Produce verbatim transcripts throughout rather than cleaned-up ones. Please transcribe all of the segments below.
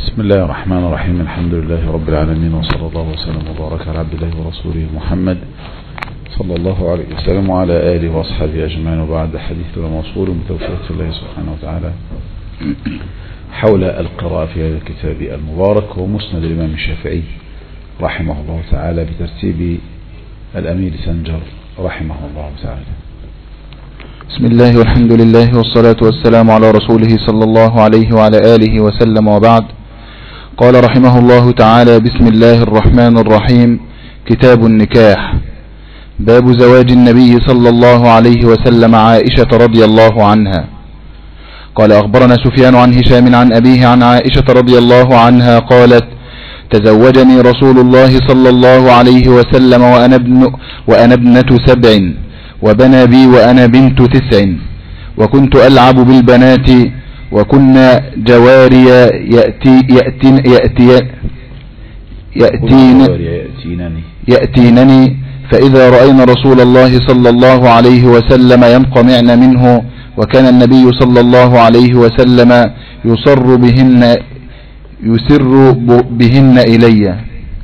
بسم الله الرحمن الرحيم. الحمد لله رب العالمين، وصلى الله وسلم وبارك على عبد الله ورسوله محمد صلى الله عليه وسلم وعلى آله وأصحابه أجمعين. وبعد، حديثنا موصول بتوفيق الله سبحانه وتعالى حول القراءة في هذا الكتاب المبارك، ومسند الإمام الشافعي رحمه الله تعالى بترتيب الأمير سنجر رحمه الله تعالى. بسم الله والحمد لله والصلاة والسلام على رسوله صلى الله عليه وعلى آله وسلم، وبعد. قال رحمه الله تعالى: بسم الله الرحمن الرحيم. كتاب النكاح. باب زواج النبي صلى الله عليه وسلم عائشة رضي الله عنها. قال: أخبرنا سفيان عن هشام عن أبيه عن عائشة رضي الله عنها قالت: تزوجني رسول الله صلى الله عليه وسلم وأنا ابن وأنا ابنة سبع، وبنى بي وأنا بنت تسع، وكنت ألعب بالبنات، وكنا جواري يأتي يأتين يأتي يأتين يأتينني، فإذا رأينا رسول الله صلى الله عليه وسلم ينقمعن منه، وكان النبي صلى الله عليه وسلم يسر بهن يسر بهن إلي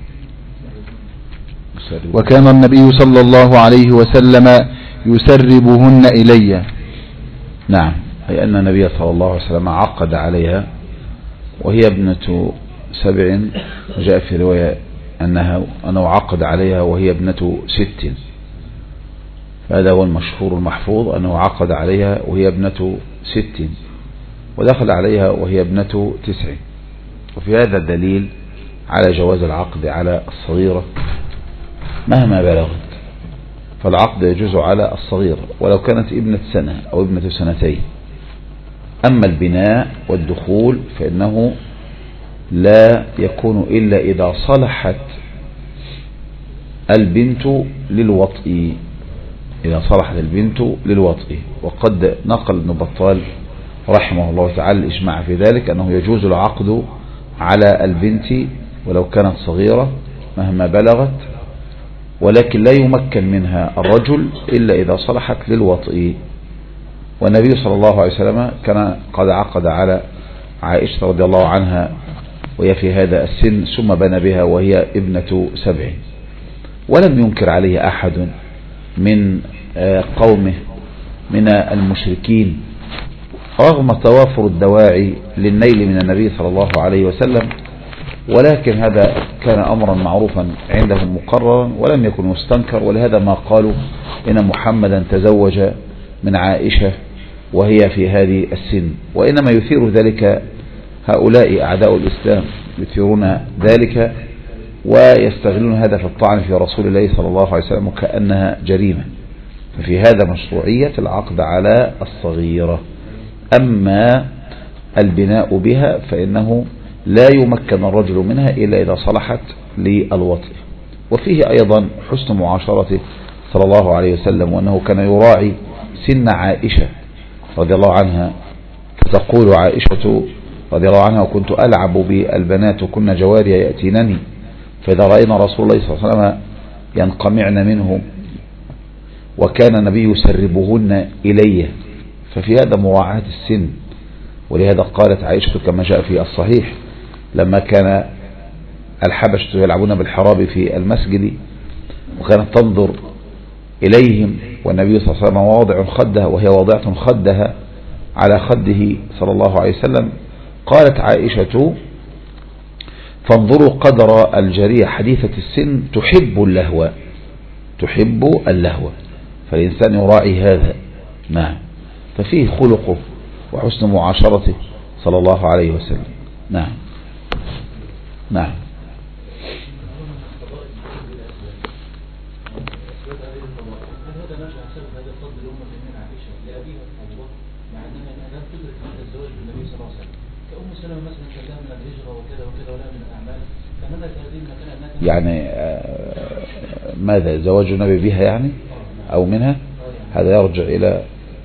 وكان النبي صلى الله عليه وسلم يسربهن إلي. نعم، أي أن النبي صلى الله عليه وسلم عقد عليها وهي ابنة سبع، وجاء في رواية أنها أنه عقد عليها وهي ابنة ست، هذا هو المشهور المحفوظ، أنه عقد عليها وهي ابنة ست، ودخل عليها وهي ابنة تسع. وفي هذا دليل على جواز العقد على الصغيرة مهما بلغت، فالعقد يجوز على الصغيرة ولو كانت ابنة سنة أو ابنة سنتين. أما البناء والدخول فإنه لا يكون إلا إذا صلحت البنت للوطء، إذا صلحت البنت للوطء. وقد نقل ابن بطال رحمه الله تعالى الإجماع في ذلك، أنه يجوز العقد على البنت ولو كانت صغيرة مهما بلغت، ولكن لا يمكن منها الرجل إلا إذا صلحت للوطء. والنبي صلى الله عليه وسلم كان قد عقد على عائشة رضي الله عنها وهي في هذا السن، ثم بنى بها وهي ابنة سبع، ولم ينكر عليه أحد من قومه من المشركين، رغم توافر الدواعي للنيل من النبي صلى الله عليه وسلم. ولكن هذا كان أمرا معروفا عندهم مقررا ولم يكن يستنكر، ولهذا ما قالوا إن محمدا تزوج من عائشة وهي في هذه السن. وإنما يثير ذلك هؤلاء أعداء الإسلام، يثيرون ذلك ويستغلون هذا في الطعن في رسول الله صلى الله عليه وسلم كأنها جريمة. ففي هذا مشروعية العقد على الصغيرة. أما البناء بها فإنه لا يمكن الرجل منها إلا إذا صلحت للوطء. وفيه أيضا حسن معاشرته صلى الله عليه وسلم، وأنه كان يراعي سن عائشة رضي الله عنها. فتقول عائشة رضي الله عنها: وكنت ألعب بالبنات وكنا جواري يأتينني، فإذا رأينا رسول الله صلى الله عليه وسلم ينقمعن منه، وكان النبي يسربهن إلي. ففي هذا مراعاة السن. ولهذا قالت عائشة كما جاء في الصحيح: لما كان الحبشة يلعبون بالحراب في المسجد وكانت تنظر إليهم والنبي صلى الله عليه وسلم واضع خدها وهي واضعة خدها على خده صلى الله عليه وسلم، قالت عائشة: فانظروا قدر الجارية حديثة السن تحب اللهو تحب اللهو فالإنسان يراعي هذا. نعم، ففيه خلقه وحسن معاشرته صلى الله عليه وسلم. نعم نعم يعني ماذا زواج النبي بها يعني أو منها؟ هذا يرجع إلى،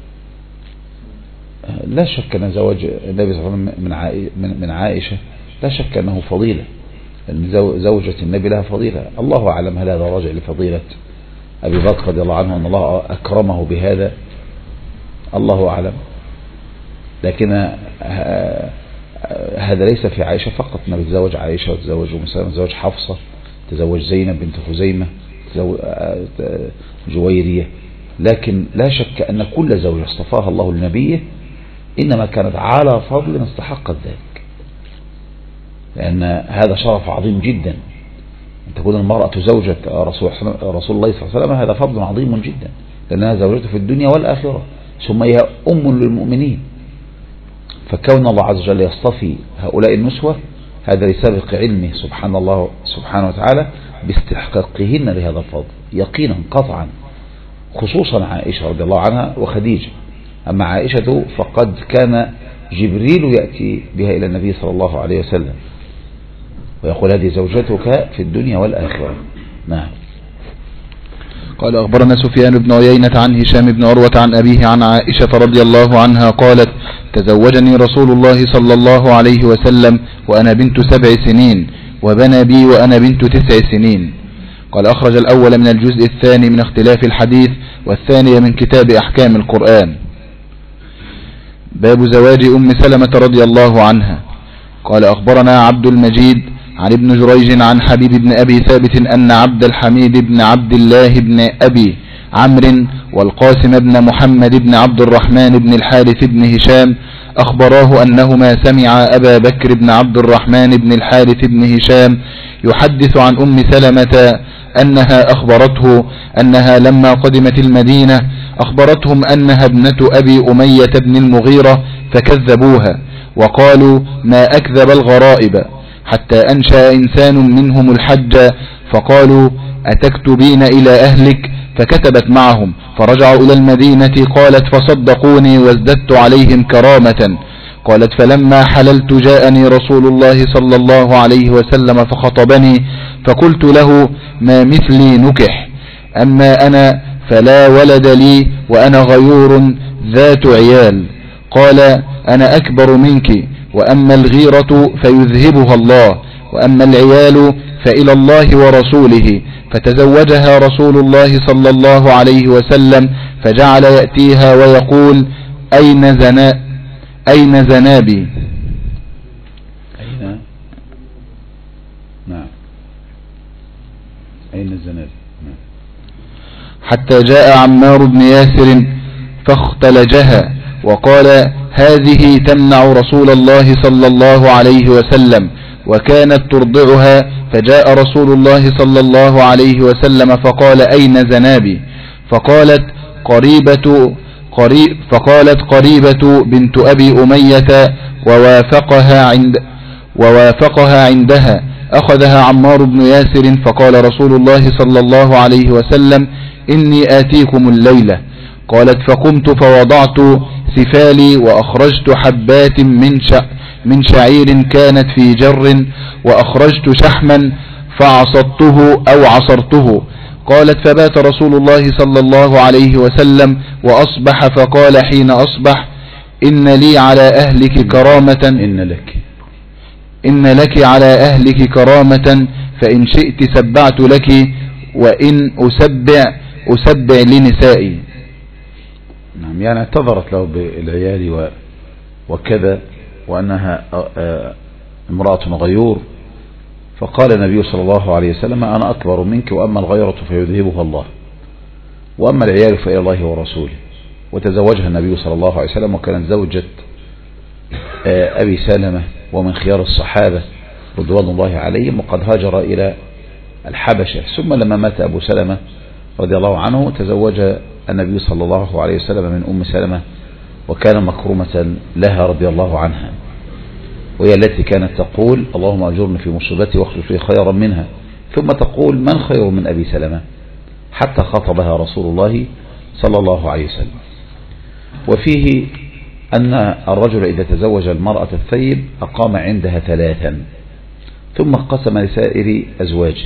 لا شك أن زواج النبي صلى الله عليه وسلم من عائشة لا شك أنه فضيلة، زوجة النبي لها فضيلة. الله أعلم هل هذا راجع لفضيلة أبي بكر رضي الله عنه أن الله أكرمه بهذا، الله أعلم. لكن هذا ليس في عائشة فقط، ما بتزوج عائشة وتزوج أم سلمة، تزوج حفصة، تزوج زينب بنت خزيمة، تزوج جويرية. لكن لا شك أن كل زوجة اصطفاها الله لنبيه إنما كانت على فضل استحقت ذلك، لأن هذا شرف عظيم جدا أن تكون المرأة زوجة رسول, رسول الله صلى الله عليه وسلم. هذا فضل عظيم جدا لأنها زوجته في الدنيا والآخرة، ثم هي أم للمؤمنين. فكون الله عز وجل يصطفي هؤلاء النسوة هذا لسابق علمه سبحان الله سبحانه وتعالى باستحقاقهن لهذا الفضل يقينا قطعا، خصوصا عائشة رضي الله عنها وخديجة. أما عائشة فقد كان جبريل يأتي بها إلى النبي صلى الله عليه وسلم ويقول هذه زوجتك في الدنيا والآخرة. نعم. قال أخبرنا سفيان بن عيينة عن هشام بن عروة عن أبيه عن عائشة رضي الله عنها قالت تزوجني رسول الله صلى الله عليه وسلم وأنا بنت سبع سنين وبنى بي وأنا بنت تسع سنين. قال أخرج الأول من الجزء الثاني من اختلاف الحديث والثاني من كتاب أحكام القرآن. باب زواج أم سلمة رضي الله عنها. قال أخبرنا عبد المجيد عن ابن جريج عن حبيب بن أبي ثابت أن عبد الحميد بن عبد الله بن أبي عمرو والقاسم بن محمد بن عبد الرحمن بن الحارث بن هشام أخبراه أنهما سمع أبا بكر بن عبد الرحمن بن الحارث بن هشام يحدث عن أم سلمة أنها أخبرته أنها لما قدمت المدينة أخبرتهم أنها ابنة أبي أمية بن المغيرة فكذبوها وقالوا ما أكذب الغرائب، حتى أنشأ إنسان منهم الحج فقالوا أتكتبين إلى أهلك؟ فكتبت معهم فرجعوا إلى المدينة. قالت فصدقوني وازددت عليهم كرامة. قالت فلما حللت جاءني رسول الله صلى الله عليه وسلم فخطبني فقلت له ما مثلي نكح، أما أنا فلا ولد لي وأنا غيور ذات عيال. قال أنا أكبر منك، وأما الغيرة فيذهبها الله، وأما العيال فإلى الله ورسوله. فتزوجها رسول الله صلى الله عليه وسلم فجعل يأتيها ويقول أين زنا أين زنابي؟ أين نعم أين الزنابي؟ نعم. حتى جاء عمار بن ياسر فاختلجها وقال هذه تمنع رسول الله صلى الله عليه وسلم، وكانت ترضعها. فجاء رسول الله صلى الله عليه وسلم فقال أين زنابي؟ فقالت قريبة قريب فقالت قريبة بنت أبي أمية ووافقها عند ووافقها عندها. أخذها عمار بن ياسر فقال رسول الله صلى الله عليه وسلم إني آتيكم الليلة. قالت فقمت فوضعت سفالي وأخرجت حبات من من شعير كانت في جر وأخرجت شحما فعصرته أو عصرته. قالت فبات رسول الله صلى الله عليه وسلم وأصبح فقال حين أصبح إن لي على أهلك كرامة إن لك إن لك على أهلك كرامة فإن شئت سبعت لك وإن أسبع أسبع لنسائي. نعم، يعني اعتذرت له بالعيال وكذا وأنها امرأة غيور. فقال النبي صلى الله عليه وسلم أنا أكبر منك، وأما الغيرة فيذهبها الله، وأما العيال فإلى الله ورسوله. وتزوجها النبي صلى الله عليه وسلم وكانت زوجة أبي سلمة ومن خيار الصحابة رضوان الله عليهم، وقد هاجر إلى الحبشة. ثم لما مات أبو سلمة رضي الله عنه تزوج النبي صلى الله عليه وسلم من أم سلمة، وكان مكرمة لها رضي الله عنها، وهي التي كانت تقول اللهم أجرني في مصيبتي واخلف لي خيرا منها، ثم تقول من خير من أبي سلمة، حتى خطبها رسول الله صلى الله عليه وسلم. وفيه أن الرجل إذا تزوج المرأة الثيب أقام عندها ثلاثا ثم قسم لسائر أزواجه،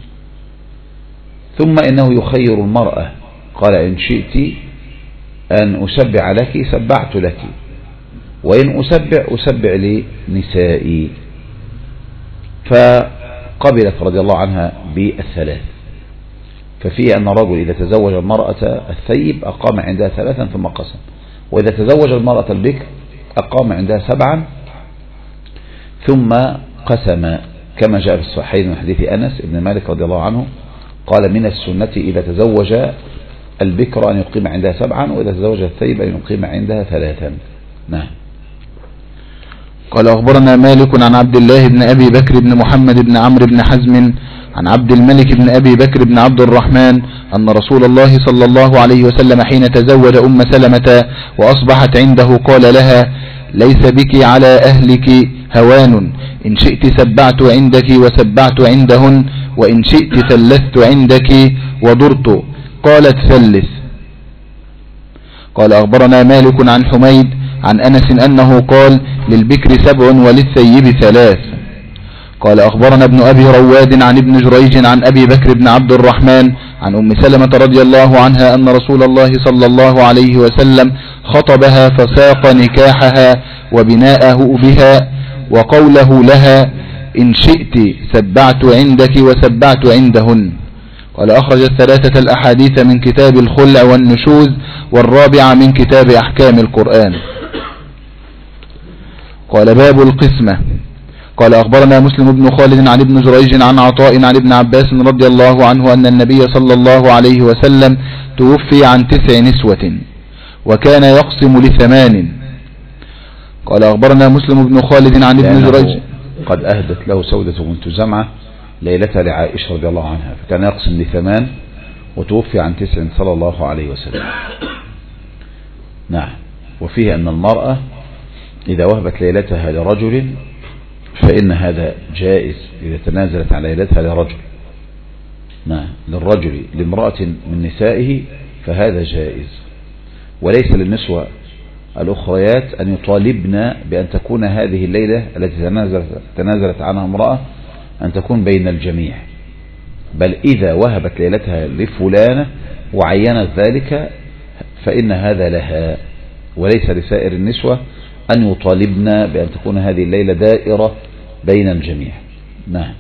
ثم إنه يخير المرأة قال إن شئت أن أسبع لك سبعت لك، وإن أسبع أسبع لنسائي. فقبلت رضي الله عنها بالثلاث. ففيه أن الرجل إذا تزوج المرأة الثيب أقام عندها ثلاثا ثم قسم، وإذا تزوج المرأة البكر أقام عندها سبعا ثم قسم كما جاء في الصحيحين من حديث أنس بن مالك رضي الله عنه قال من السنة إذا تزوج البكر أن يقيم عندها سبعا، وإذا تزوج الثيب أن يقيم عندها ثلاثا. نعم. قال أخبرنا مالك عن عبد الله بن أبي بكر بن محمد بن عمرو بن حزم عن عبد الملك بن أبي بكر بن عبد الرحمن أن رسول الله صلى الله عليه وسلم حين تزوج أم سلمة وأصبحت عنده قال لها ليس بك على أهلك هوان، إن شئت سبعت عندك وسبعت عندهن، وإن شئت ثلثت عندك وضرت. قالت ثلث. قال أخبرنا مالك عن حميد عن أنس أنه قال للبكر سبع وللثيب ثلاث. قال أخبرنا ابن أبي رواد عن ابن جريج عن أبي بكر بن عبد الرحمن عن أم سلمة رضي الله عنها أن رسول الله صلى الله عليه وسلم خطبها فساق نكاحها وبناءه بها وقوله لها إن شئت سبعت عندك وسبعت عندهن. قال أخرج الثلاثة الأحاديث من كتاب الخلع والنشوز، والرابعة من كتاب أحكام القرآن. قال باب القسمة. قال أخبرنا مسلم بن خالد عن ابن جريج عن عطاء عن ابن عباس رضي الله عنه أن النبي صلى الله عليه وسلم توفي عن تسع نسوة وكان يقسم لثمان. قال أخبرنا مسلم بن خالد عن ابن جريج قد أهدت له سودة بنت زمعة ليلتها لعائشة رضي الله عنها، فكان يقسم لثمان وتوفي عن تسع صلى الله عليه وسلم. نعم. وفيه أن المرأة إذا وهبت ليلتها لرجل فإن هذا جائز إذا تنازلت على ليلتها لرجل. نعم. للرجل لامرأة من نسائه فهذا جائز، وليس للنسوة الأخريات أن يطالبن بأن تكون هذه الليلة التي تنازلت, تنازلت عنها امرأة أن تكون بين الجميع، بل إذا وهبت ليلتها لفلانة وعينت ذلك فإن هذا لها، وليس لسائر النسوة أن يطالبن بأن تكون هذه الليلة دائرة بين الجميع. نعم.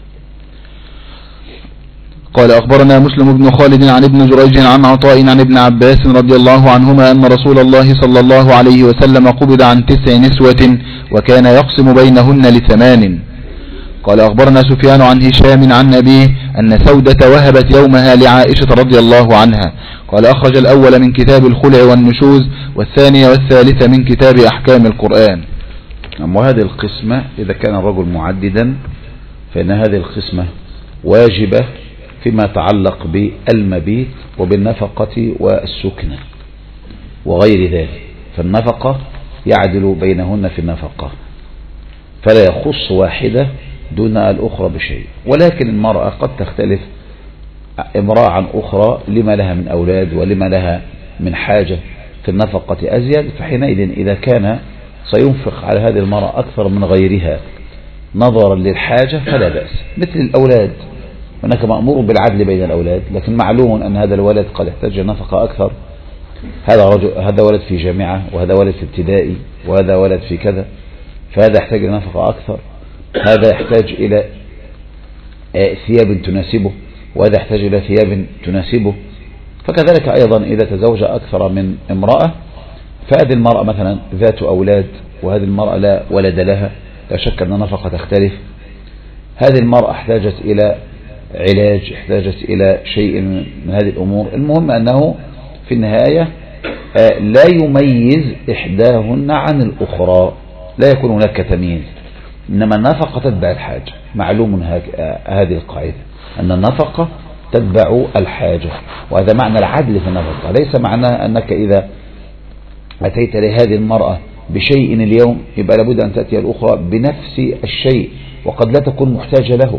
قال أخبرنا مسلم بن خالد عن ابن جريج عن عطاء عن ابن عباس رضي الله عنهما أن رسول الله صلى الله عليه وسلم قبض عن تسع نسوة وكان يقسم بينهن لثمان. قال أخبرنا سفيان عن هشام عن أبيه أن سودة وهبت يومها لعائشة رضي الله عنها. قال أخرج الأول من كتاب الخلع والنشوز، والثانية والثالثة من كتاب أحكام القرآن. وهذه القسمة إذا كان الرجل معددا فإن هذه القسمة واجبة فيما يتعلق بالمبيت وبالنفقة والسكنة وغير ذلك، فالنفقة يعدل بينهن في النفقة فلا يخص واحدة دون الأخرى بشيء. ولكن المرأة قد تختلف امرأة عن أخرى لما لها من أولاد ولما لها من حاجة في النفقة أزيد، فحينئذ إذا كان سينفق على هذه المرأة أكثر من غيرها نظرا للحاجة فلا بأس. مثل الأولاد، هناك مأمور بالعدل بين الأولاد، لكن معلوم أن هذا الولد قد يحتاج نفقة أكثر، هذا رجل هذا ولد في جامعة وهذا ولد في ابتدائي وهذا ولد في كذا، فهذا يحتاج نفقة أكثر، هذا يحتاج إلى ثياب تناسبه وهذا يحتاج إلى ثياب تناسبه. فكذلك أيضا إذا تزوج أكثر من امرأة فهذه المرأة مثلا ذات أولاد وهذه المرأة لا ولد لها، لا شك أن النفقة تختلف. هذه المرأة احتاجت إلى علاج، احتاجت إلى شيء من هذه الأمور. المهم أنه في النهاية لا يميز إحداهن عن الأخرى، لا يكون هناك تمييز، إنما النفقة تتبع الحاجة. معلوم هذه القاعدة أن النفقة تتبع الحاجة، وهذا معنى العدل في النفقة. ليس معناه أنك إذا أتيت لهذه المرأة بشيء اليوم يبقى لابد أن تأتي الأخرى بنفس الشيء، وقد لا تكون محتاجة له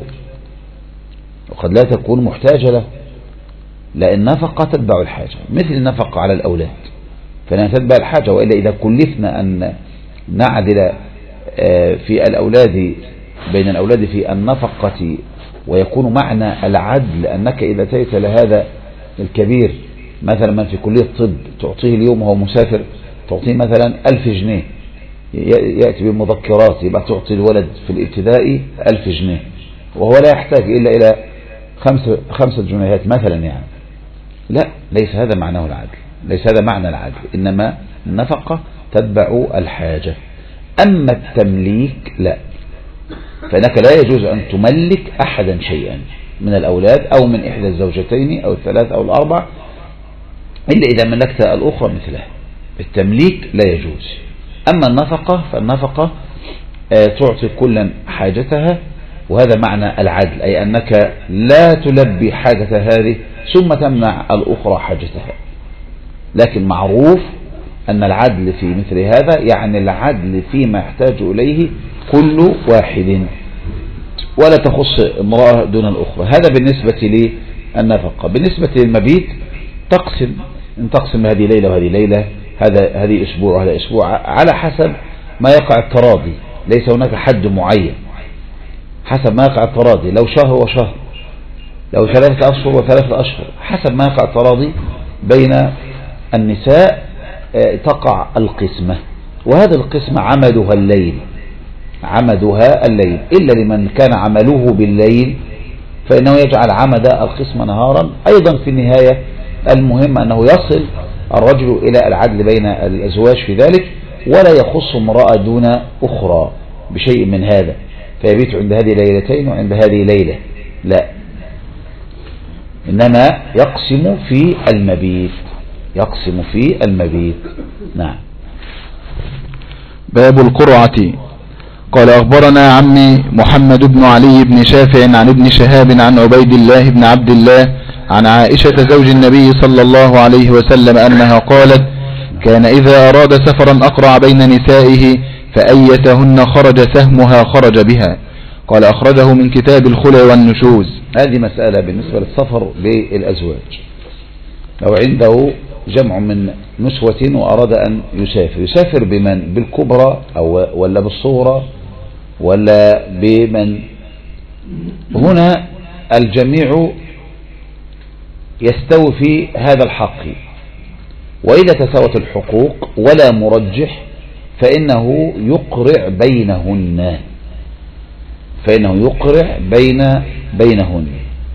وقد لا تكون محتاجة له لأن النفقة تتبع الحاجة، مثل النفقة على الأولاد فلا تتبع الحاجة. وإلا إذا كلفنا أن نعدل في الأولاد بين الأولاد في النفقة ويكون معنى العدل أنك إذا أتيت لهذا الكبير مثلا من في كلية الطب تعطيه اليوم وهو مسافر تعطيه مثلا ألف جنيه يأتي بمذكرات، يبقى تعطي الولد في الابتدائي ألف جنيه وهو لا يحتاج إلا إلى خمسة, خمسة جنيهات مثلا يعني. لا، ليس هذا معناه العدل، ليس هذا معنى العدل، إنما النفقة تتبع الحاجة. أما التمليك لا، فإنك لا يجوز أن تملك أحدا شيئا من الأولاد أو من إحدى الزوجتين أو الثلاث أو الأربع إلا إذا ملكت الأخرى مثلها. التمليك لا يجوز. أما النفقة فالنفقة تعطي كلا حاجتها، وهذا معنى العدل، أي أنك لا تلبي حاجة هذه ثم تمنع الأخرى حاجتها. لكن معروف أن العدل في مثل هذا يعني العدل فيما يحتاج إليه كل واحد، ولا تخص امرأة دون الأخرى. هذا بالنسبة للنفقة. بالنسبة للمبيت تقسم، ان تقسم هذه ليلة وهذه ليلة، هذا هذه أسبوع وهذا أسبوع، على حسب ما يقع التراضي. ليس هناك حد معين، حسب ما يقع التراضي. لو شهر وشهر، لو ثلاثة أشهر وثلاثة أشهر، حسب ما يقع التراضي بين النساء تقع القسمة. وهذا القسمة عمدها الليل، عمدها الليل، إلا لمن كان عمله بالليل فإنه يجعل عمد القسمة نهارا. أيضا في النهاية المهم أنه يصل الرجل إلى العدل بين الأزواج في ذلك، ولا يخص امرأة دون أخرى بشيء من هذا، فيبيت عند هذه ليلتين وعند هذه ليلة، لا، إنما يقسم في المبيت، يقسم في المبيت. نعم. باب القرعة. قال أخبرنا عمي محمد بن علي بن شافع عن ابن شهاب عن عبيد الله بن عبد الله عن عائشة زوج النبي صلى الله عليه وسلم أنها قالت: كان إذا أراد سفرا أقرع بين نسائه فأيتهن خرج سهمها خرج بها. قال أخرجه من كتاب الخلع والنشوز. هذه مسألة بالنسبة للسفر بالأزواج. لو عنده جمع من نسوة وأراد أن يسافر، يسافر بمن؟ بالكبرى أو ولا بالصغرى ولا بمن؟ هنا الجميع يستوي في هذا الحق، وإذا تساوت الحقوق ولا مرجح فإنه يقرع بينهن، فإنه يقرع بين بينهن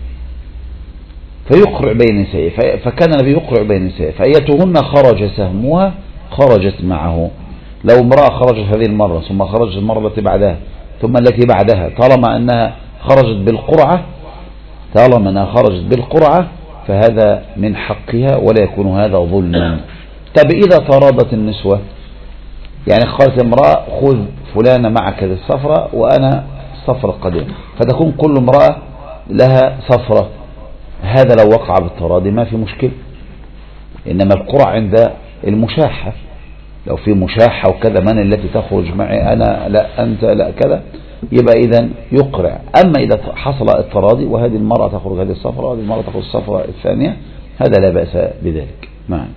فيقرع بين نسائه. فكان النبي يقرع بين نسائه، فأيتهن خرج سهمها خرجت معه. لو امرأة خرجت هذه المرة ثم خرجت المرة التي بعدها ثم التي بعدها، طالما أنها خرجت بالقرعة طالما أنها خرجت بالقرعة فهذا من حقها ولا يكون هذا ظلما. طب إذا تراضت النسوة، يعني قالت امرأة خذ فلانة معك هذه السفرة وأنا السفرة القادمة، فتكون كل امرأة لها سفرة، هذا لو وقع بالتراضي ما في مشكلة. إنما القرعة عند المشاحة، لو في مشاحة وكذا، من التي تخرج معي أنا لا أنت لا كذا، يبقى إذن يقرع. أما إذا حصل التراضي وهذه المرأة تخرج هذه السفرة وهذه المرأة تخرج السفرة الثانية، هذا لا بأس بذلك. معنا.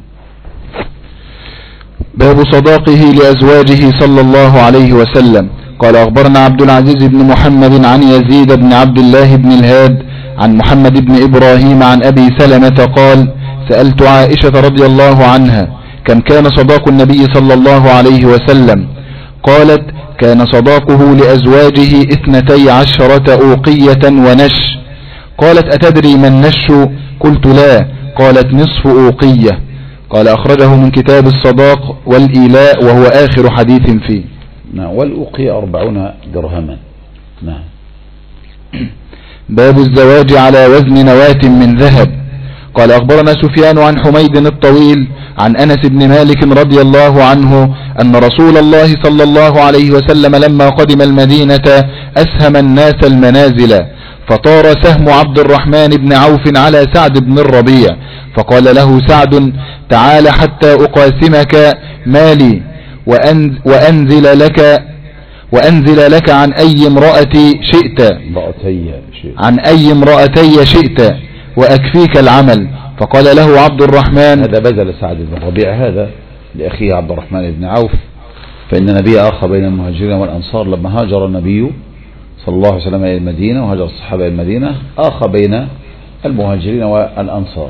باب صداقه لأزواجه صلى الله عليه وسلم. قال أخبرنا عبد العزيز بن محمد عن يزيد بن عبد الله بن الهاد عن محمد بن إبراهيم عن أبي سلمة قال: سألت عائشة رضي الله عنها: كم كان صداق النبي صلى الله عليه وسلم؟ قالت: كان صداقه لأزواجه اثنتي عشرة أوقية ونش. قالت: أتدري ما النش؟ قلت: لا. قالت: نصف أوقية. قال أخرجه من كتاب الصداق والإيلاء وهو آخر حديث فيه. نعم. والأوقية أربعون درهما. نعم. باب الزواج على وزن نواة من ذهب. قال أخبرنا سفيان عن حميد الطويل عن أنس بن مالك رضي الله عنه أن رسول الله صلى الله عليه وسلم لما قدم المدينة أسهم الناس المنازل، فطار سهم عبد الرحمن بن عوف على سعد بن الربيع، فقال له سعد: تعال حتى أقاسمك مالي وأنزل لك وأنزل لك عن أي امرأة شئت عن أي امرأتي شئت وأكفيك العمل. فقال له عبد الرحمن: هذا بذل سعد بن الربيع هذا لأخيه عبد الرحمن بن عوف، فإن النبي آخى بين المهاجرين والأنصار لما هاجر النبي صلى الله عليه وسلم إلى المدينة وهاجر الصحابة إلى المدينة، آخى بين المهاجرين والأنصار.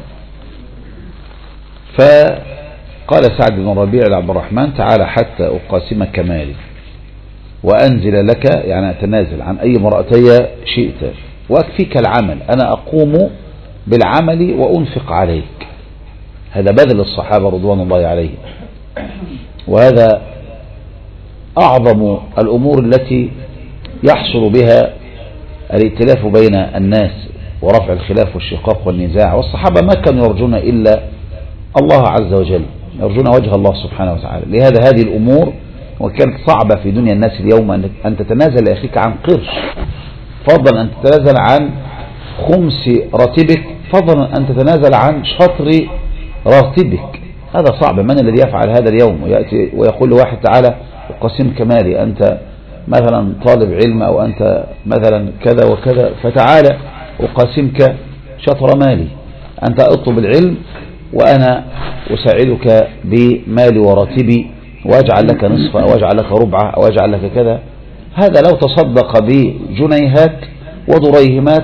فقال سعد بن الربيع لعبد الرحمن: تعال حتى أقاسمك مالي وأنزل لك، يعني أتنازل عن أي امرأتي شئت وأكفيك العمل، أنا أقوم بالعمل وأنفق عليك. هذا بذل الصحابة رضوان الله عليهم، وهذا أعظم الأمور التي يحصل بها الائتلاف بين الناس ورفع الخلاف والشقاق والنزاع. والصحابة ما كانوا يرجون إلا الله عز وجل، يرجون وجه الله سبحانه وتعالى. لهذا هذه الأمور وكانت صعبة في دنيا الناس اليوم، أن تتنازل لأخيك عن قرش، فضلا أن تتنازل عن خمس راتبك، فضلا أن تتنازل عن شطر راتبك. هذا صعب. من الذي يفعل هذا اليوم ويأتي ويقول لواحد تعالى أقسمك مالي، أنت مثلا طالب علم أو أنت مثلا كذا وكذا، فتعالى أقسمك شطر مالي، أنت اطلب العلم وأنا أساعدك بمالي وراتبي، وأجعل لك نصف أو أجعل لك ربعة أو أجعل لك كذا. هذا لو تصدق بجنيهات ودريهمات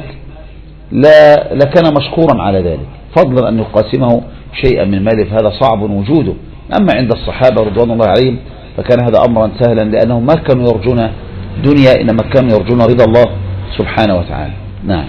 لا لكان مشكورا على ذلك، فضلا أن يقاسمه شيئا من ماله، فهذا صعب وجوده. أما عند الصحابة رضوان الله عليهم فكان هذا أمرا سهلا، لأنهم ما كانوا يرجون دنيا إنما كانوا يرجون رضا الله سبحانه وتعالى. نعم.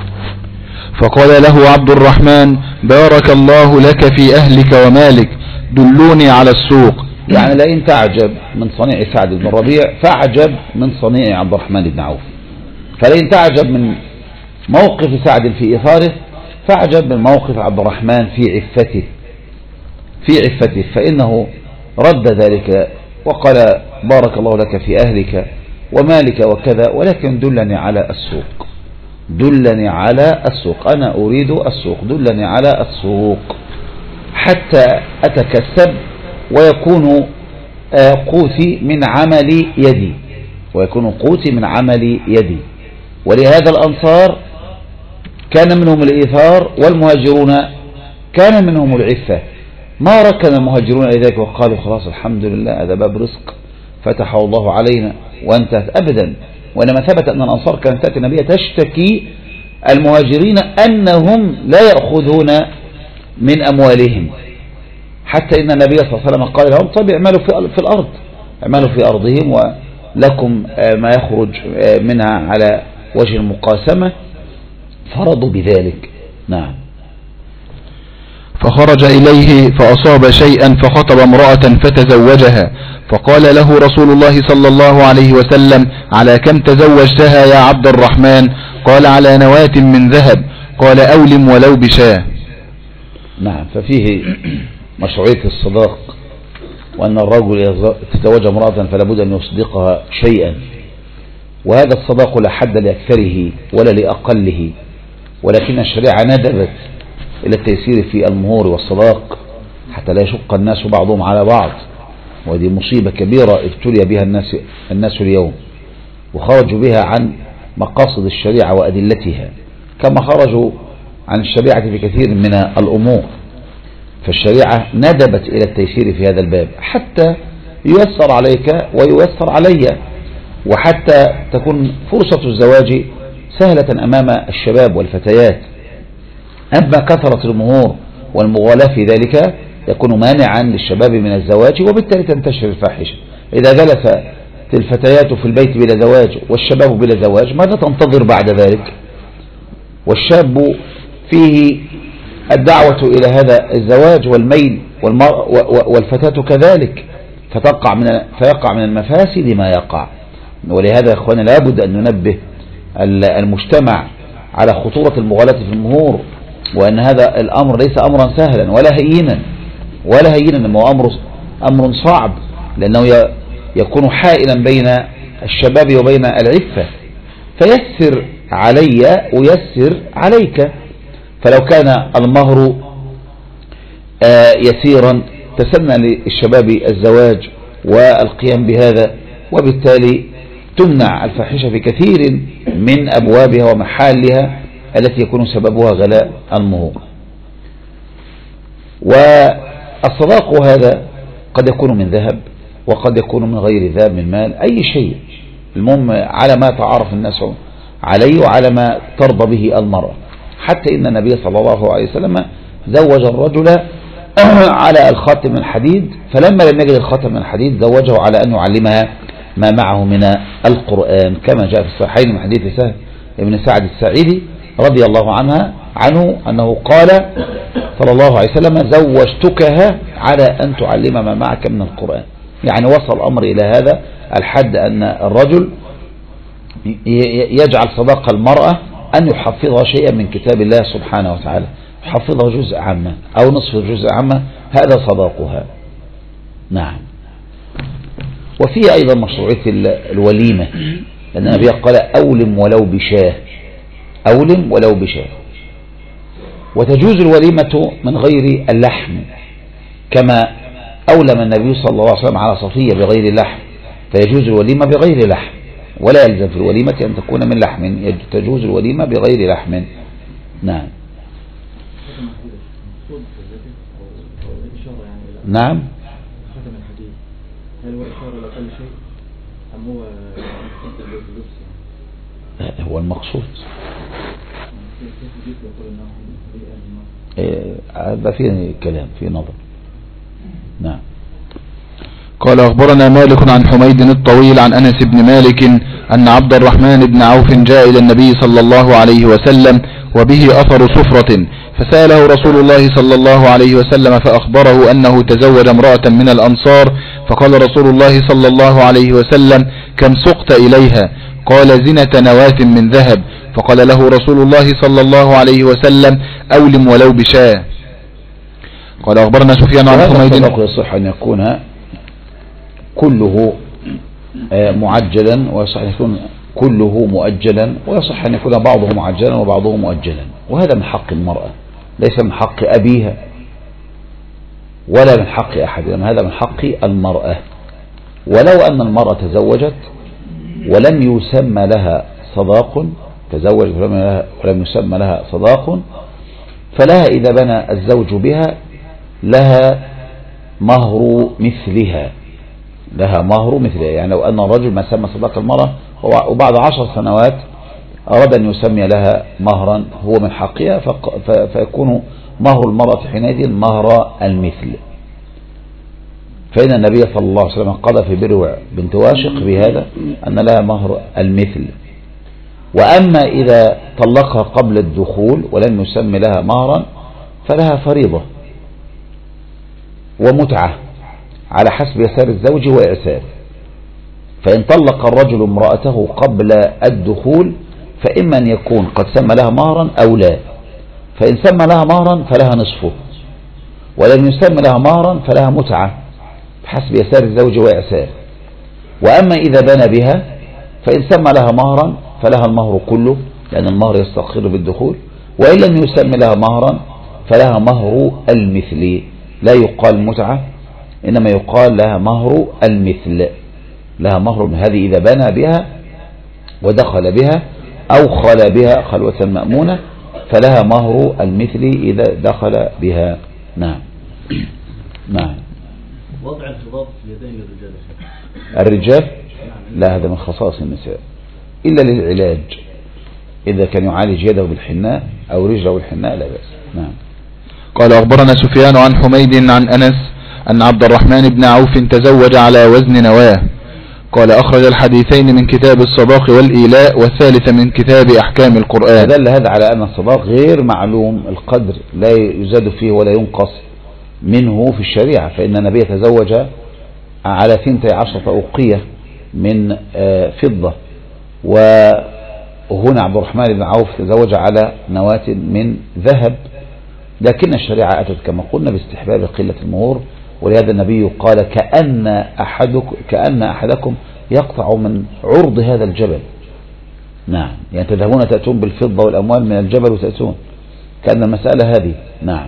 فقال له عبد الرحمن: بارك الله لك في أهلك ومالك، دلوني على السوق. يعني لئن تعجب من صنيع سعد بن الربيع فاعجب من صنيع عبد الرحمن بن عوف، فلئن تعجب من موقف سعد في إثاره فاعجب من موقف عبد الرحمن في عفته في عفته فإنه رد ذلك وقال: بارك الله لك في أهلك ومالك وكذا، ولكن دلني على السوق، دلني على السوق، أنا أريد السوق، دلني على السوق حتى أتكسب ويكون قوتي من عمل يدي، ويكون قوتي من عمل يدي. ولهذا الأنصار كان منهم الإيثار، والمهاجرون كان منهم العفة. ما ركن المهاجرون لذلك وقالوا خلاص الحمد لله هذا باب رزق فتحه الله علينا وانتهت، أبدا. وإنما ثبت أن الأنصار كانت تأتي النبي تشتكي المهاجرين أنهم لا يأخذون من أموالهم، حتى إن النبي صلى الله عليه وسلم قال لهم: طيب اعملوا في الأرض، اعملوا في أرضهم ولكم ما يخرج منها على وجه المقاسمة، فرضوا بذلك. نعم. فخرج إليه فأصاب شيئا فخطب امرأة فتزوجها، فقال له رسول الله صلى الله عليه وسلم: على كم تزوجتها يا عبد الرحمن؟ قال: على نواة من ذهب. قال: أولم ولو بشاه. نعم. ففيه مشروعية الصداق، وأن الرجل تزوج امرأة فلا بد أن يصدقها شيئا، وهذا الصداق لا حد لأكثره ولا لأقله، ولكن الشريعة ندبت إلى التيسير في المهور والصداق حتى لا يشق الناس بعضهم على بعض، وهذه مصيبة كبيرة ابتلي بها الناس, الناس اليوم، وخرجوا بها عن مقاصد الشريعة وأدلتها، كما خرجوا عن الشريعة في كثير من الأمور. فالشريعة ندبت إلى التيسير في هذا الباب حتى ييسر عليك وييسر علي، وحتى تكون فرصة الزواج سهلة أمام الشباب والفتيات. أما كثرة المهور والمغالاة في ذلك يكون مانعا للشباب من الزواج، وبالتالي تنتشر الفاحشة. إذا جلس الفتيات في البيت بلا زواج والشباب بلا زواج، ماذا تنتظر بعد ذلك؟ والشاب فيه الدعوة إلى هذا الزواج والميل، والفتاة كذلك، فتقع من فيقع من المفاسد ما يقع. ولهذا يا إخواني لابد أن ننبه المجتمع على خطورة المغالاة في المهور، وأن هذا الأمر ليس أمرا سهلا ولا هينا ولا هينا إنما هو أمر أمر صعب، لأنه يكون حائلا بين الشباب وبين العفة. فيسر علي ويسر عليك، فلو كان المهر يسيرا تسنى للشباب الزواج والقيام بهذا، وبالتالي تمنع الفاحشة في كثير من أبوابها ومحالها التي يكون سببها غلاء المهور. والصداق هذا قد يكون من ذهب وقد يكون من غير ذهب، من مال، أي شيء، المهم على ما تعرف الناس عليه وعلى ما ترضى به المرأة. حتى إن النبي صلى الله عليه وسلم زوج الرجل على الخاتم من الحديد، فلما لم يجد الخاتم من الحديد زوجه على أن يعلمها ما معه من القرآن، كما جاء في الصحيحين من حديث سهل بن سعد الساعدي رضي الله عنها عنه أنه قال صلى الله عليه وسلم: زوجتكها على أن تعلم ما معك من القرآن. يعني وصل الأمر إلى هذا الحد أن الرجل يجعل صداق المرأة أن يحفظها شيئا من كتاب الله سبحانه وتعالى، يحفظها جزء عامة أو نصف جزء عامة، هذا صداقها. نعم. وفي أيضا مشروعية الوليمة، لأن النبي قال أولم ولو بشاه، أولم ولو بشاه. وتجوز الوليمة من غير اللحم، كما أولم النبي صلى الله عليه وسلم على صفية بغير اللحم، فيجوز الوليمة بغير لحم، ولا يلزم في الوليمة أن تكون من لحم، تجوز الوليمة بغير لحم. نعم. نعم. هل هو إشارة لأقل شيء أم هو هو المقصود؟ هذا فيه كلام، فيه نظر. نعم. قال أخبرنا مالك عن حميد الطويل عن أنس بن مالك أن عبد الرحمن بن عوف جاء إلى النبي صلى الله عليه وسلم وبه أثر سفرة، فسأله رسول الله صلى الله عليه وسلم فأخبره أنه تزوج امرأة من الأنصار، فقال رسول الله صلى الله عليه وسلم: كم سقت إليها؟ قال: زنة نواة من ذهب. فقال له رسول الله صلى الله عليه وسلم: أولم ولو بشاة. قال أخبرنا سفيان عن حميد. يصح أن يكون كله معجلا، ويصح أن يكون كله مؤجلا، ويصح أن يكون بعضه معجلا وبعضه مؤجلا، وهذا من حق المرأة، ليس من حق أبيها ولا من حق أحد، لأن هذا من حق المرأة. ولو أن المرأة تزوجت ولم يسمى لها صداق، تزوجت ولم يسمى لها صداق، فلها إذا بنى الزوج بها لها مهر مثلها، لها مهر مثلها. يعني لو أن الرجل ما سمى صداق المرأة وبعد عشر سنوات أراد أن يسمي لها مهرا هو من حقها، فيكون مهر المرأة حينئذ مهر المثل. فإن النبي صلى الله عليه وسلم قضى في بروع بنت واشق بهذا أن لها مهر المثل. وأما إذا طلقها قبل الدخول ولم يسمي لها مهرا فلها فريضة ومتعة على حسب يسار الزوج وإعساره. فإن طلق الرجل امرأته قبل الدخول فإما أن يكون قد سمى لها مهرا أو لا، فإن سمى لها مهرا فلها نصفه، ولم يسمى لها مهرا فلها متعة بحسب يسار الزوج وإعساره. وأما إذا بنى بها فإن سمى لها مهرا فلها المهر كله، لأن المهر يستقر بالدخول، وإن لم يسمى لها مهرا فلها مهر المثل، لا يقال متعة إنما يقال لها مهر المثل، لها مهر هذه إذا بنى بها ودخل بها أو خلى بها خلوة مأمونة فلها مهر المثل إذا دخل بها. نعم. نعم. وضع الخضاب في يدين الرجال. الرجال لا، هذا من خصائص النساء إلا للعلاج، إذا كان يعالج يده بالحناء أو رجله بالحناء لا بأس. نعم. قال أخبرنا سفيان عن حميد عن أنس أن عبد الرحمن بن عوف تزوج على وزن نواه. قال أخرج الحديثين من كتاب الصداق والإيلاء، والثالث من كتاب أحكام القرآن. دل هذا على أن الصداق غير معلوم القدر، لا يزاد فيه ولا ينقص منه في الشريعة، فإن النبي تزوج على ثنتي عشرة أوقية من فضة، وهنا عبد الرحمن بن عوف تزوج على نواة من ذهب، لكن الشريعة أتت كما قلنا باستحباب قلة المهور، ولهذا النبي قال كأن أحدكم, كأن أحدكم يقطع من عرض هذا الجبل. نعم، يعني تذهبون تأتون بالفضة والأموال من الجبل وتأتون، كأن المسألة هذه. نعم.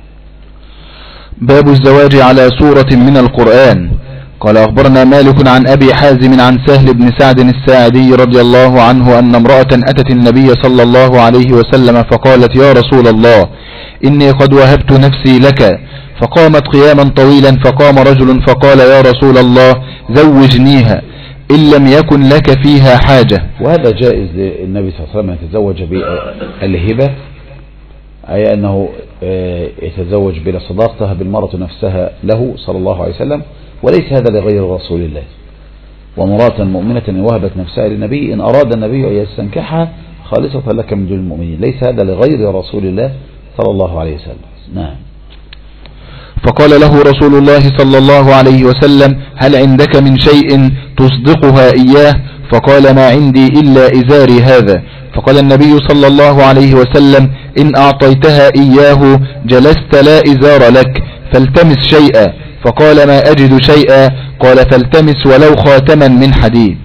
باب الزواج على سورة من القرآن. قال أخبرنا مالك عن أبي حازم عن سهل بن سعد الساعدي رضي الله عنه أن امرأة أتت النبي صلى الله عليه وسلم فقالت: يا رسول الله، إني قد وهبت نفسي لك. فقامت قياما طويلا، فقام رجل فقال: يا رسول الله، زوجنيها إن لم يكن لك فيها حاجة. وهذا جائز للنبي صلى الله عليه وسلم أن يتزوج بالهبة، أي أنه يتزوج بلا صداق، تهب المرأة نفسها له صلى الله عليه وسلم، وليس هذا لغير رسول الله. ومرأة مؤمنة وهبت نفسها للنبي إن أراد النبي أن يستنكحها خالصة لك من دون المؤمنين، ليس هذا لغير رسول الله صلى الله عليه وسلم. نعم. فقال له رسول الله صلى الله عليه وسلم: هل عندك من شيء تصدقها إياه؟ فقال ما عندي إلا إزاري هذا. فقال النبي صلى الله عليه وسلم إن أعطيتها إياه جلست لا إزار لك فالتمس شيئا. فقال ما أجد شيئا. قال فالتمس ولو خاتما من حديد.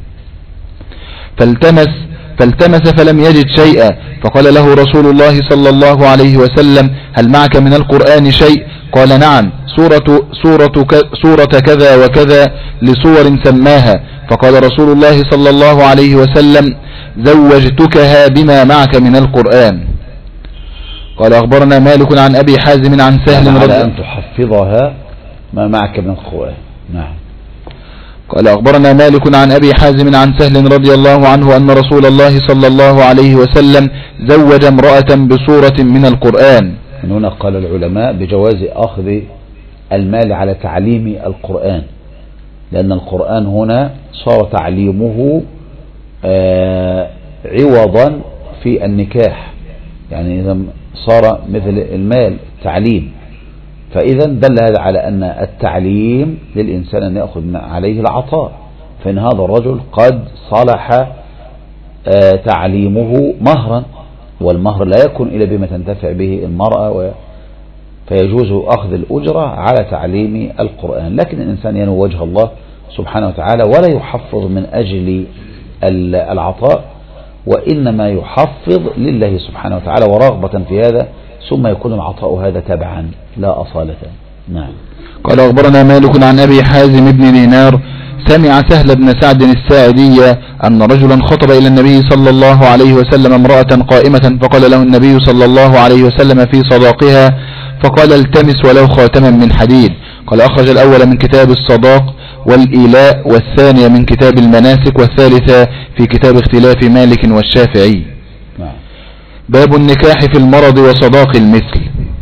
فالتمس فالتمس فلم يجد شيئا. فقال له رسول الله صلى الله عليه وسلم هل معك من القرآن شيء؟ قال نعم سورة, سورة, سورة كذا وكذا لصور سماها. فقال رسول الله صلى الله عليه وسلم زوجتكها بما معك من القرآن. قال أخبرنا مالك عن أبي حازم عن سهل رضي أن تحفظها ما معك من القرآن. نعم. قال أخبرنا مالك عن أبي حازم عن سهل رضي الله عنه أن رسول الله صلى الله عليه وسلم زوج امرأة بصورة من القرآن. من هنا قال العلماء بجواز أخذ المال على تعليم القرآن، لأن القرآن هنا صار تعليمه آه عوضا في النكاح، يعني إذا صار مثل المال تعليم، فإذا دل هذا على أن التعليم للإنسان أن يأخذ عليه العطاء، فإن هذا الرجل قد صلح آه تعليمه مهرا، والمهر لا يكون إلا بما تنتفع به المرأة و فيجوز أخذ الأجرة على تعليم القرآن. لكن الإنسان ينوي وجه الله سبحانه وتعالى ولا يحفظ من أجل العطاء، وإنما يحفظ لله سبحانه وتعالى ورغبة في هذا، ثم يكون العطاء هذا تبعا لا أصالة. نعم. قال أخبرنا مالك عن أبي حازم بن دينار سمع سهل بن سعد الساعدي أن رجلا خطب إلى النبي صلى الله عليه وسلم امرأة قائمة، فقال له النبي صلى الله عليه وسلم في صداقها، فقال التمس ولو خاتما من حديد. قال أخرج الأول من كتاب الصداق والإيلاء، والثانية من كتاب المناسك، والثالثة في كتاب اختلاف مالك والشافعي. باب النكاح في المرض وصداق المثل.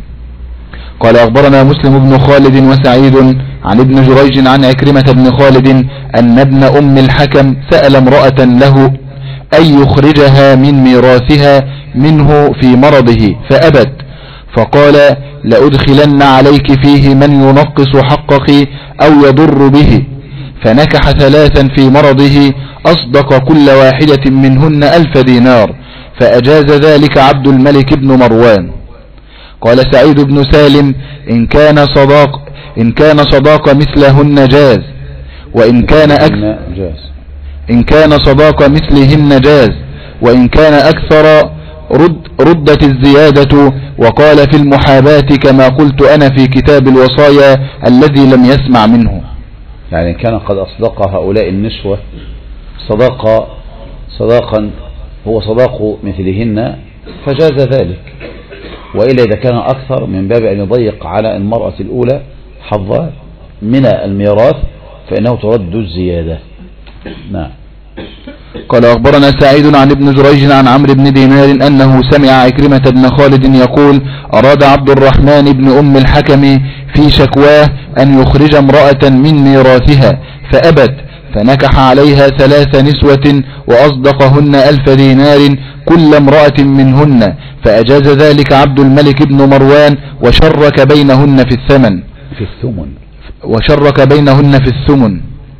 قال أخبرنا مسلم بن خالد وسعيد عن ابن جريج عن عكرمة بن خالد أن ابن أم الحكم سأل امرأة له أن يخرجها من ميراثها منه في مرضه فأبت، فقال لأدخلن عليك فيه من ينقص حقك أو يضر به، فنكح ثلاثا في مرضه أصدق كل واحدة منهن ألف دينار، فأجاز ذلك عبد الملك بن مروان. قال سعيد بن سالم إن كان صداق إن كان صداق مثلهن جاز، وإن كان أكثر إن كان صداق مثلهن جاز، وإن كان أكثر رد ردت الزيادة. وقال في المحاباة كما قلت أنا في كتاب الوصايا الذي لم يسمع منه. يعني كان قد أصدق هؤلاء النسوة صداقا صداقا هو صداق مثلهن فجاز ذلك، وإلا إذا كان أكثر من باب أن يضيق على المرأة الأولى حظها من الميراث فإنه ترد الزيادة. نعم. قال أخبرنا سعيد عن ابن جريج عن عمرو بن دينار أنه سمع عكرمة بن خالد يقول أراد عبد الرحمن بن أم الحكم في شكواه أن يخرج امرأة من ميراثها فأبت، فنكح عليها ثلاث نسوة وأصدقهن ألف دينار كل امرأة منهن، فأجاز ذلك عبد الملك بن مروان وشرك بينهن في الثمن في الثمن وشرك بينهن في الثمن.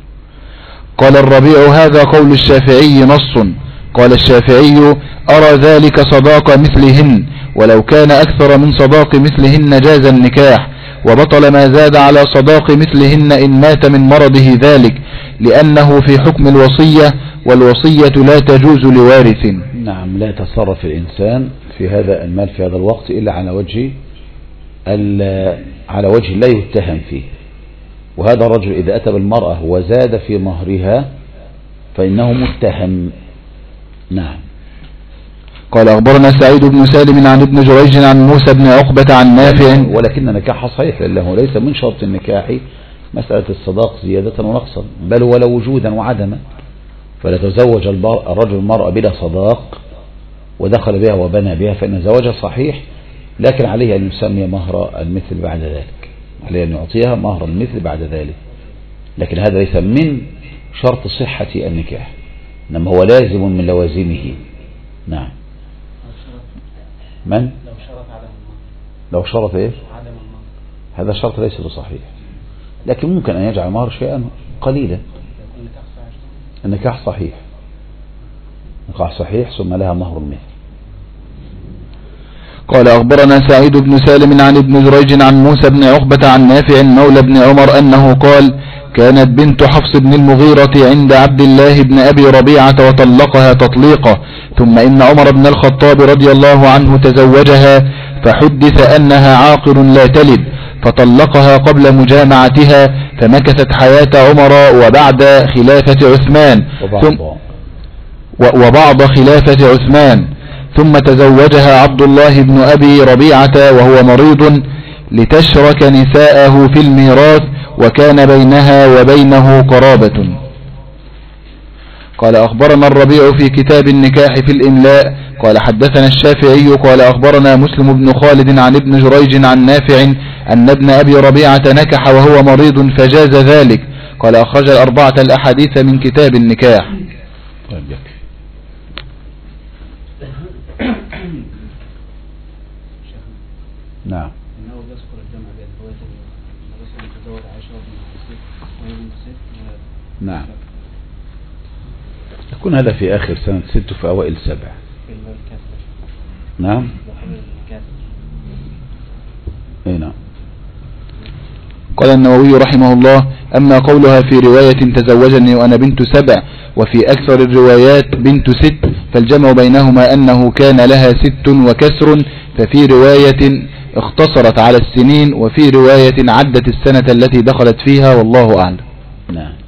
قال الربيع هذا قول الشافعي نص. قال الشافعي أرى ذلك صداق مثلهن، ولو كان أكثر من صداق مثلهن جاز النكاح، وبطل ما زاد على صداق مثلهن إن مات من مرضه ذلك، لأنه في حكم الوصية، والوصية لا تجوز لوارث. نعم. لا يتصرف الإنسان في هذا المال في هذا الوقت إلا على وجه على وجه لا يتهم فيه، وهذا الرجل إذا أتى بالمرأة وزاد في مهرها فإنه متهم. نعم. قال أخبرنا سعيد بن سالم عن ابن جريج عن موسى بن عقبة عن نافع. ولكن نكاح صحيح، لأنه ليس من شرط النكاح مسألة الصداق زيادة ونقصا، بل ولا وجودا وعدما، فلا تزوج الرجل المرأة بلا صداق ودخل بها وبنى بها فإن زواجها صحيح، لكن عليه أن يسمي مهر المثل بعد ذلك، عليه أن يعطيها مهر المثل بعد ذلك، لكن هذا ليس من شرط صحة النكاح، إنما هو لازم من لوازمه. نعم. من؟ لو شرط عدم المهر. لو شرط ايه؟ عدم المهر. هذا الشرط ليس بصحيح، لكن ممكن أن يجعل مهر شيئا قليلا. النكاح صحيح. نكاح صحيح ثم لها مهر مثل. قال أخبرنا سعيد بن سالم عن ابن جريج عن موسى بن عقبة عن نافع مولى بن عمر أنه قال كانت بنت حفص بن المغيرة عند عبد الله بن أبي ربيعة وطلقها تطليقة، ثم إن عمر بن الخطاب رضي الله عنه تزوجها فحدث أنها عاقر لا تلد فطلقها قبل مجامعتها، فمكثت حياة عمر وبعد خلافة عثمان ثم وبعض خلافة عثمان ثم تزوجها عبد الله بن أبي ربيعة وهو مريض لتشرك نساءه في الميراث وكان بينها وبينه قرابة. قال أخبرنا الربيع في كتاب النكاح في الإملاء قال حدثنا الشافعي قال أخبرنا مسلم بن خالد عن ابن جريج عن نافع أن ابن أبي ربيعة نكح وهو مريض فجاز ذلك. قال أخرج الأربعة الأحاديث من كتاب النكاح. نعم. إنه يذكر الجمع بين رواية الرسول تزوج عائشة بن السيف. نعم. يكون هذا في آخر سنة ست في أوائل سبع. نعم. اي نعم. قال النووي رحمه الله أما قولها في رواية تزوجني وأنا بنت سبع وفي أكثر الروايات بنت ست فالجمع بينهما أنه كان لها ست وكسر، ففي رواية اختصرت على السنين وفي رواية عدت السنة التي دخلت فيها والله أعلم. نعم.